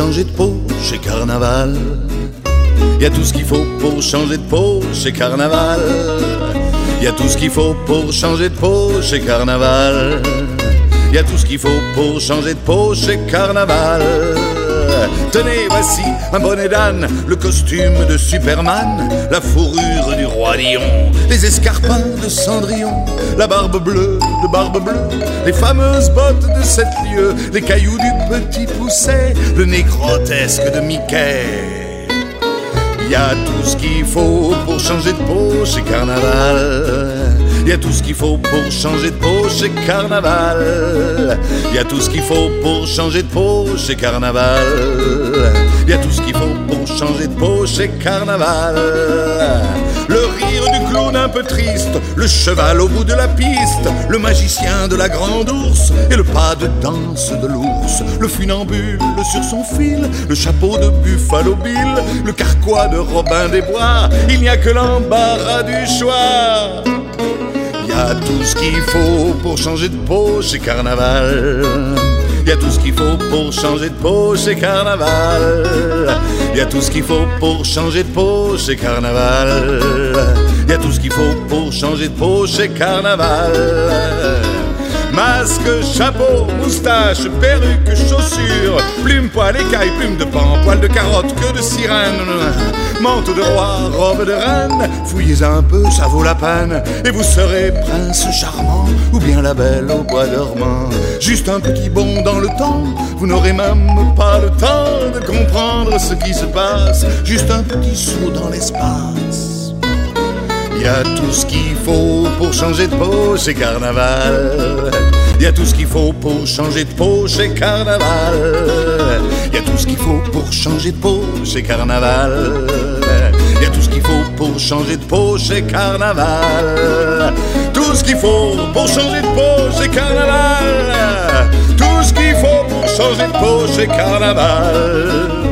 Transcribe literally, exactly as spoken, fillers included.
changer de peau chez Carnaval. Y a tout ce qu'il faut pour changer de peau chez Carnaval. Y a tout ce qu'il faut pour changer de peau chez Carnaval. Y a tout ce qu'il faut pour changer de peau chez Carnaval. Tenez, voici un bonnet d'âne, le costume de Superman, la fourrure du roi lion, les escarpins de Cendrillon, la barbe bleue de Barbe Bleue, les fameuses bottes de sept lieues, les cailloux du Petit Poucet, le nez grotesque de Mickey. Y a tout ce qu'il faut pour changer de peau chez Carnaval. Y a tout ce qu'il faut pour changer de peau chez Carnaval. Y a tout ce qu'il faut pour changer de peau chez Carnaval. Y a tout ce qu'il faut pour changer de peau chez Carnaval. Le rire du clown un peu triste, le cheval au bout de la piste, le magicien de la grande ours et le pas de danse de l'ours, le funambule sur son fil, le chapeau de Buffalo Bill, le carquois de Robin des Bois. Il n'y a que l'embarras du choix. Y a tout ce qu'il faut pour changer de peau chez Carnaval. Y a tout ce qu'il faut pour changer de peau chez Carnaval. Y a tout ce qu'il faut pour changer de peau chez Carnaval. Y a tout ce qu'il faut pour changer de peau chez Carnaval. Masque, chapeau, moustache, perruque, chaussures, plumes, poils, écailles, plumes de pan, poils de carotte, queue de sirène, manteau de roi, robe de reine. Fouillez un peu, ça vaut la peine, et vous serez prince charmant, ou bien la belle au bois dormant. Juste un petit bond dans le temps, vous n'aurez même pas le temps de comprendre ce qui se passe. Juste un petit saut dans l'espace. Y a tout ce qu'il faut pour changer de peau chez Carnaval. Y a tout ce qu'il faut pour changer de peau chez Carnaval. Y a tout ce qu'il faut pour changer de peau chez Carnaval. Y a tout ce qu'il faut pour changer de peau chez Carnaval. Tout ce qu'il faut pour changer de peau chez Carnaval. Tout ce qu'il faut pour changer de peau chez Carnaval.